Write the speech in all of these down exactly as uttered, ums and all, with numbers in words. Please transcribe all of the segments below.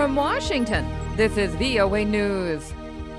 From Washington, this is V O A News.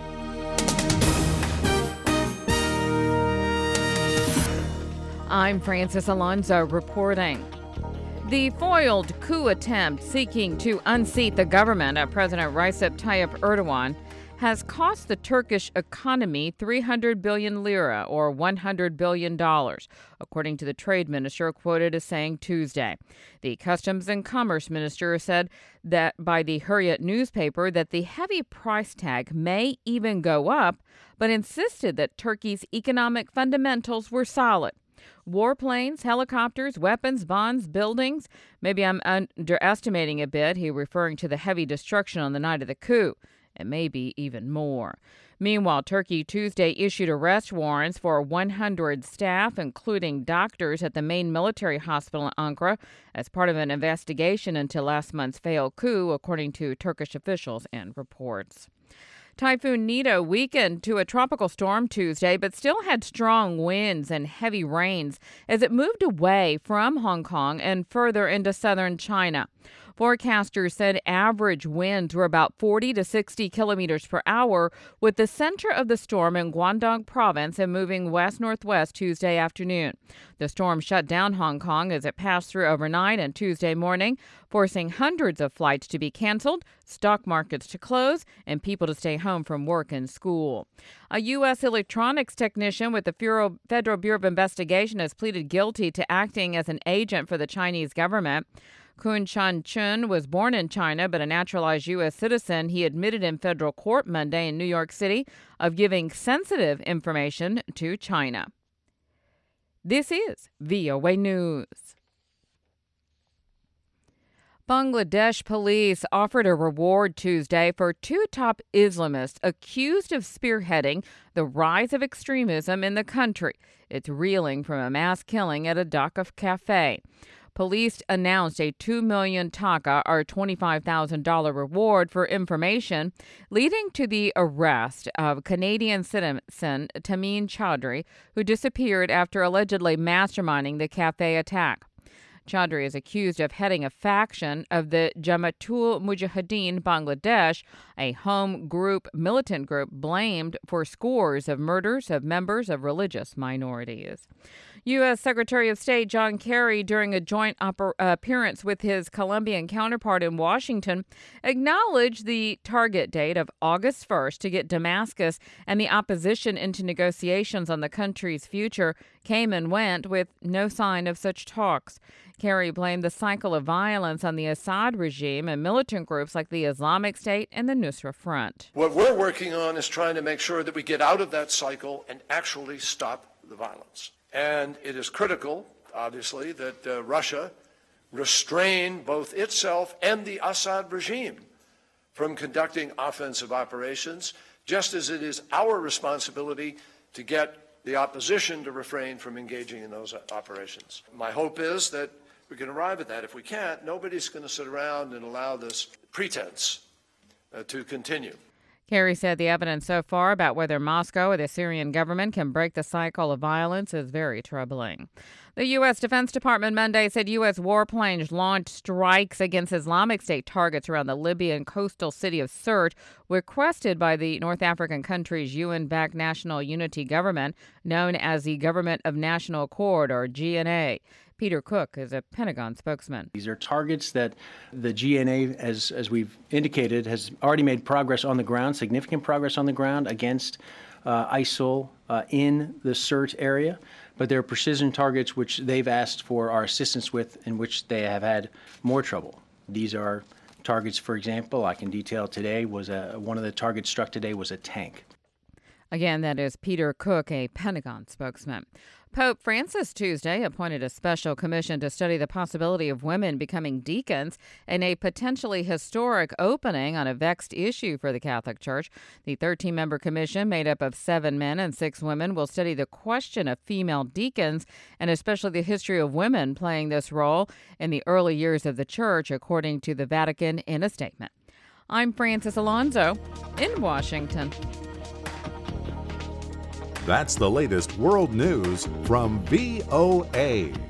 I'm Francis Alonso reporting. The foiled coup attempt seeking to unseat the government of President Recep Tayyip Erdogan has cost the Turkish economy three hundred billion lira, or one hundred billion dollars, according to the trade minister quoted as saying Tuesday. The Customs and Commerce minister said that by the Hurriyet newspaper that the heavy price tag may even go up, but insisted that Turkey's economic fundamentals were solid. Warplanes, helicopters, weapons, bonds, buildings. Maybe I'm underestimating a bit, he referring to the heavy destruction on the night of the coup. It may be even more. Meanwhile, Turkey Tuesday issued arrest warrants for one hundred staff, including doctors at the main military hospital in Ankara, as part of an investigation into last month's failed coup, according to Turkish officials and reports. Typhoon Nito weakened to a tropical storm Tuesday, but still had strong winds and heavy rains as it moved away from Hong Kong and further into southern China. Forecasters said average winds were about forty to sixty kilometers per hour, with the center of the storm in Guangdong province and moving west-northwest Tuesday afternoon. The storm shut down Hong Kong as it passed through overnight and Tuesday morning, forcing hundreds of flights to be canceled, stock markets to close, and people to stay home from work and school. A U S electronics technician with the Federal Bureau of Investigation has pleaded guilty to acting as an agent for the Chinese government. Kun Chan-chun was born in China but a naturalized U S citizen. He admitted in federal court Monday in New York City of giving sensitive information to China. This is V O A News. Bangladesh police offered a reward Tuesday for two top Islamists accused of spearheading the rise of extremism in the country. It's reeling from a mass killing at a Dhaka cafe. Police announced a two million taka, or twenty-five thousand dollars reward for information, leading to the arrest of Canadian citizen Tamim Chaudhry, who disappeared after allegedly masterminding the cafe attack. Chaudhry is accused of heading a faction of the Jamaatul Mujahideen Bangladesh, a home group, militant group blamed for scores of murders of members of religious minorities. U S. Secretary of State John Kerry, during a joint oper- appearance with his Colombian counterpart in Washington, acknowledged the target date of August first to get Damascus and the opposition into negotiations on the country's future came and went with no sign of such talks. Kerry blamed the cycle of violence on the Assad regime and militant groups like the Islamic State and the Nusra Front. What we're working on is trying to make sure that we get out of that cycle and actually stop the violence. And it is critical, obviously, that uh, Russia restrain both itself and the Assad regime from conducting offensive operations, just as it is our responsibility to get the opposition to refrain from engaging in those operations. My hope is that we can arrive at that. If we can't, nobody's going to sit around and allow this pretense uh, to continue. Kerry said the evidence so far about whether Moscow or the Syrian government can break the cycle of violence is very troubling. The U S. Defense Department Monday said U S warplanes launched strikes against Islamic State targets around the Libyan coastal city of Sirte, requested by the North African country's U N-backed National Unity Government, known as the Government of National Accord, or G N A. Peter Cook is a Pentagon spokesman. These are targets that the G N A, as as we've indicated, has already made progress on the ground, significant progress on the ground against uh, ISIL uh, in the Sirte area. But they're precision targets which they've asked for our assistance with, in which they have had more trouble. These are targets, for example, I can detail today, was a, one of the targets struck today was a tank. Again, that is Peter Cook, a Pentagon spokesman. Pope Francis Tuesday appointed a special commission to study the possibility of women becoming deacons in a potentially historic opening on a vexed issue for the Catholic Church. The thirteen-member commission, made up of seven men and six women, will study the question of female deacons and especially the history of women playing this role in the early years of the Church, according to the Vatican in a statement. I'm Francis Alonso in Washington. That's the latest world news from V O A.